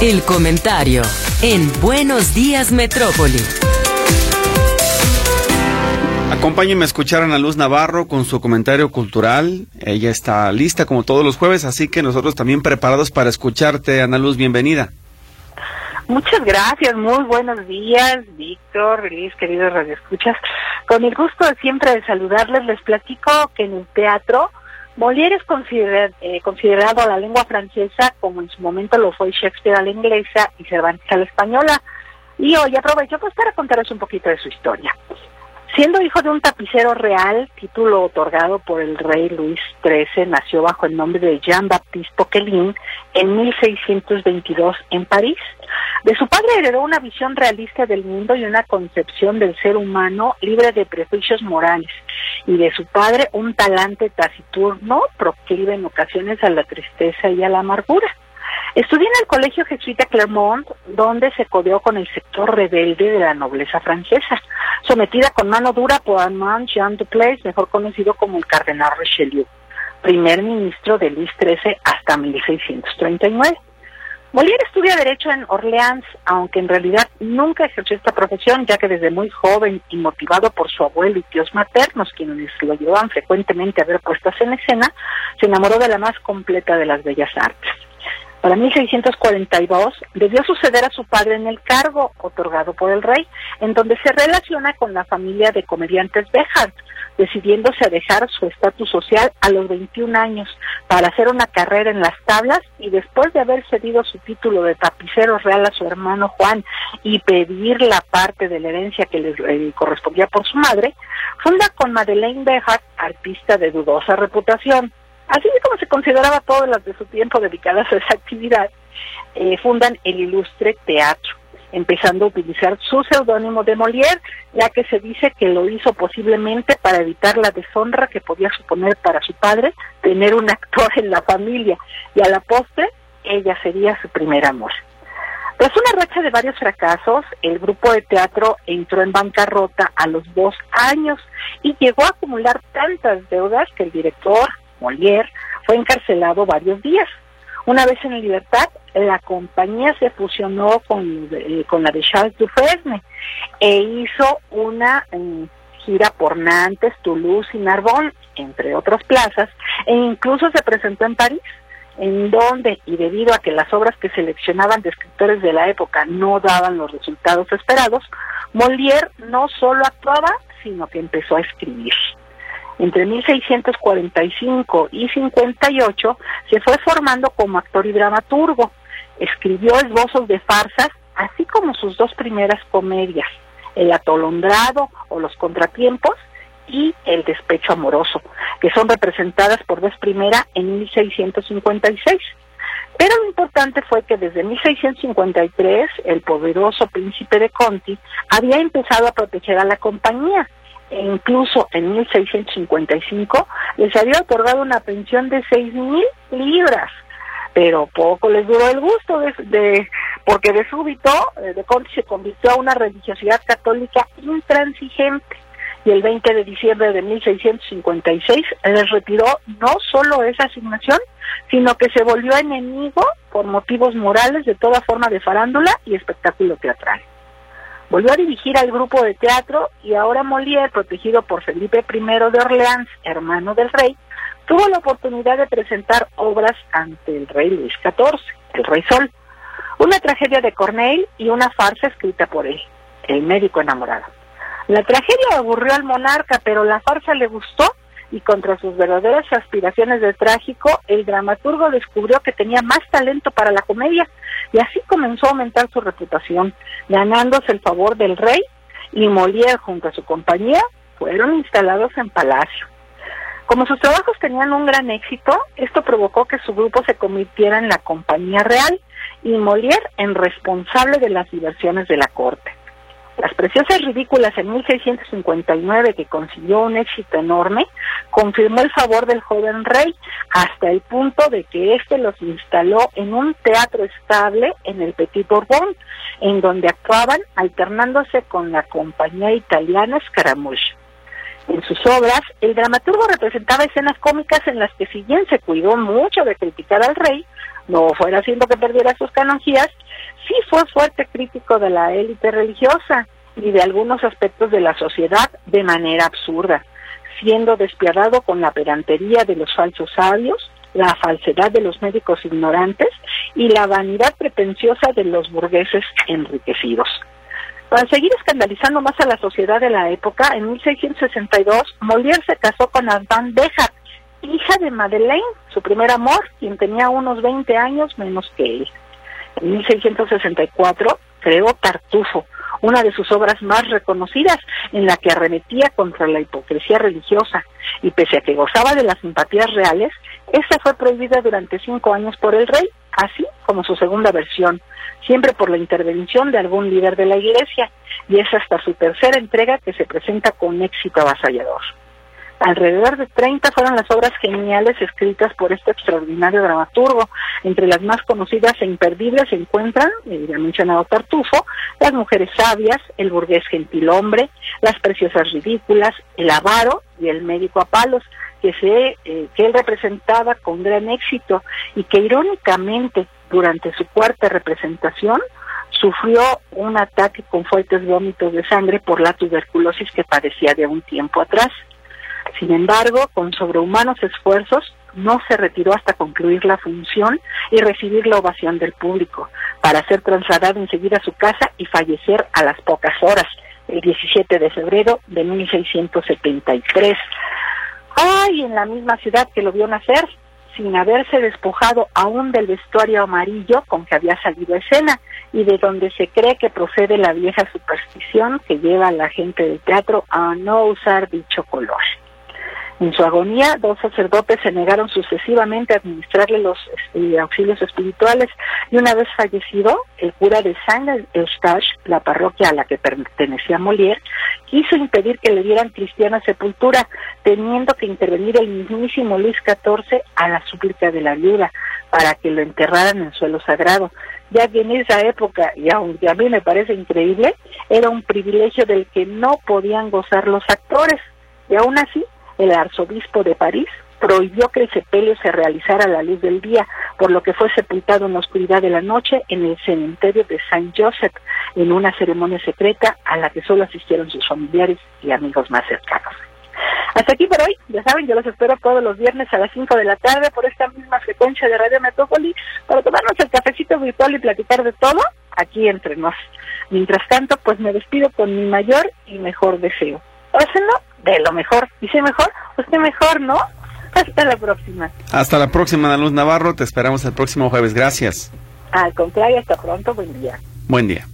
El comentario en Buenos Días Metrópoli. Acompáñenme a escuchar a Ana Luz Navarro con su comentario cultural. Ella está lista como todos los jueves, así que nosotros también preparados para escucharte. Ana Luz, bienvenida. Muchas gracias, muy buenos días, Víctor, Liz, queridos radioescuchas. Con el gusto de siempre de saludarles, les platico que en el teatro Molière es considerado a la lengua francesa como en su momento lo fue Shakespeare a la inglesa y Cervantes a la española. Y hoy aprovecho pues para contarles un poquito de su historia. Siendo hijo de un tapicero real, título otorgado por el rey Luis XIII, nació bajo el nombre de Jean-Baptiste Poquelin en 1622 en París. De su padre heredó una visión realista del mundo y una concepción del ser humano libre de prejuicios morales, y de su padre un talante taciturno, proclive en ocasiones a la tristeza y a la amargura. Estudió en el colegio jesuita Clermont, donde se codeó con el sector rebelde de la nobleza francesa, sometida con mano dura por Armand Jean Dupleix, mejor conocido como el cardenal Richelieu, primer ministro de Luis XIII hasta 1639. Molière estudia Derecho en Orleans, aunque en realidad nunca ejerció esta profesión, ya que desde muy joven y motivado por su abuelo y tíos maternos, quienes lo llevaban frecuentemente a ver puestas en escena, se enamoró de la más completa de las bellas artes. Para 1642 debió suceder a su padre en el cargo otorgado por el rey, en donde se relaciona con la familia de comediantes Béjart, decidiéndose a dejar su estatus social a los 21 años para hacer una carrera en las tablas, y después de haber cedido su título de tapicero real a su hermano Juan y pedir la parte de la herencia que le correspondía por su madre, funda con Madeleine Béjart, artista de dudosa reputación. Así como se consideraba todas las de su tiempo dedicadas a esa actividad, fundan el Ilustre Teatro, empezando a utilizar su seudónimo de Molière, ya que se dice que lo hizo posiblemente para evitar la deshonra que podía suponer para su padre tener un actor en la familia, y a la postre ella sería su primer amor. Tras una racha de varios fracasos, el grupo de teatro entró en bancarrota a los 2 años y llegó a acumular tantas deudas que el director Molière fue encarcelado varios días. Una vez en libertad, la compañía se fusionó con la de Charles Dufresne e hizo una gira por Nantes, Toulouse y Narbonne, entre otras plazas, e incluso se presentó en París, en donde, y debido a que las obras que seleccionaban de escritores de la época no daban los resultados esperados, Molière no solo actuaba, sino que empezó a escribir. Entre 1645 y 58 se fue formando como actor y dramaturgo. Escribió esbozos de farsas, así como sus 2 primeras comedias, El atolondrado o Los contratiempos y El despecho amoroso, que son representadas por vez primera en 1656. Pero lo importante fue que desde 1653 el poderoso príncipe de Conti había empezado a proteger a la compañía, e incluso en 1655 les había otorgado una pensión de 6,000 libras. Pero poco les duró el gusto porque de súbito de Conti se convirtió a una religiosidad católica intransigente, y el 20 de diciembre de 1656 les retiró no solo esa asignación, sino que se volvió enemigo por motivos morales de toda forma de farándula y espectáculo teatral. Volvió a dirigir al grupo de teatro, y ahora Molière, protegido por Felipe I de Orleans, hermano del rey, tuvo la oportunidad de presentar obras ante el rey Luis XIV, el Rey Sol, una tragedia de Corneille y una farsa escrita por él, El médico enamorado. La tragedia aburrió al monarca, pero la farsa le gustó, y contra sus verdaderas aspiraciones de trágico, el dramaturgo descubrió que tenía más talento para la comedia, y así comenzó a aumentar su reputación, ganándose el favor del rey, y Molière junto a su compañía fueron instalados en palacio. Como sus trabajos tenían un gran éxito, esto provocó que su grupo se convirtiera en la Compañía Real, y Molière en responsable de las diversiones de la corte. Las Preciosas Ridículas en 1659, que consiguió un éxito enorme, confirmó el favor del joven rey, hasta el punto de que éste los instaló en un teatro estable en el Petit Bourbon, en donde actuaban alternándose con la compañía italiana Scaramouche. En sus obras, el dramaturgo representaba escenas cómicas en las que, si bien se cuidó mucho de criticar al rey, no fuera haciendo que perdiera sus canonjías, sí fue fuerte crítico de la élite religiosa y de algunos aspectos de la sociedad de manera absurda, siendo despiadado con la pedantería de los falsos sabios, la falsedad de los médicos ignorantes y la vanidad pretenciosa de los burgueses enriquecidos. Para seguir escandalizando más a la sociedad de la época, en 1662, Molière se casó con Antoine Béjart, hija de Madeleine, su primer amor, quien tenía unos 20 años menos que él. En 1664 creó Tartufo, una de sus obras más reconocidas, en la que arremetía contra la hipocresía religiosa, y pese a que gozaba de las simpatías reales, esta fue prohibida durante 5 años por el rey, así como su segunda versión, siempre por la intervención de algún líder de la Iglesia, y es hasta su tercera entrega que se presenta con éxito avasallador. Alrededor de 30 fueron las obras geniales escritas por este extraordinario dramaturgo. Entre las más conocidas e imperdibles se encuentran, ya mencionado Tartufo, Las mujeres sabias, El burgués gentilhombre, Las preciosas ridículas, El avaro y El médico a palos, que él representaba con gran éxito y que irónicamente durante su cuarta representación sufrió un ataque con fuertes vómitos de sangre por la tuberculosis que padecía de un tiempo atrás. Sin embargo, con sobrehumanos esfuerzos, no se retiró hasta concluir la función y recibir la ovación del público, para ser trasladado enseguida a su casa y fallecer a las pocas horas, el 17 de febrero de 1673. Ay, en la misma ciudad que lo vio nacer, sin haberse despojado aún del vestuario amarillo con que había salido a escena, y de donde se cree que procede la vieja superstición que lleva a la gente del teatro a no usar dicho color. En su agonía, 2 sacerdotes se negaron sucesivamente a administrarle los auxilios espirituales, y una vez fallecido, el cura de Saint-Eustache, la parroquia a la que pertenecía Molière, quiso impedir que le dieran cristiana sepultura, teniendo que intervenir el mismísimo Luis XIV a la súplica de la viuda, para que lo enterraran en suelo sagrado, ya que en esa época, y aunque a mí me parece increíble, era un privilegio del que no podían gozar los actores, y aún así, el arzobispo de París prohibió que el sepelio se realizara a la luz del día, por lo que fue sepultado en la oscuridad de la noche en el cementerio de Saint-Joseph, en una ceremonia secreta a la que solo asistieron sus familiares y amigos más cercanos. Hasta aquí por hoy, ya saben, yo los espero todos los viernes a las 5 de la tarde por esta misma frecuencia de Radio Metrópoli para tomarnos el cafecito virtual y platicar de todo aquí entre nos. Mientras tanto, pues me despido con mi mayor y mejor deseo. Pásenlo de lo mejor. Dice mejor, usted mejor, ¿no? Hasta la próxima. Hasta la próxima, Ana Luz Navarro. Te esperamos el próximo jueves. Gracias. Al contrario, hasta pronto. Buen día. Buen día.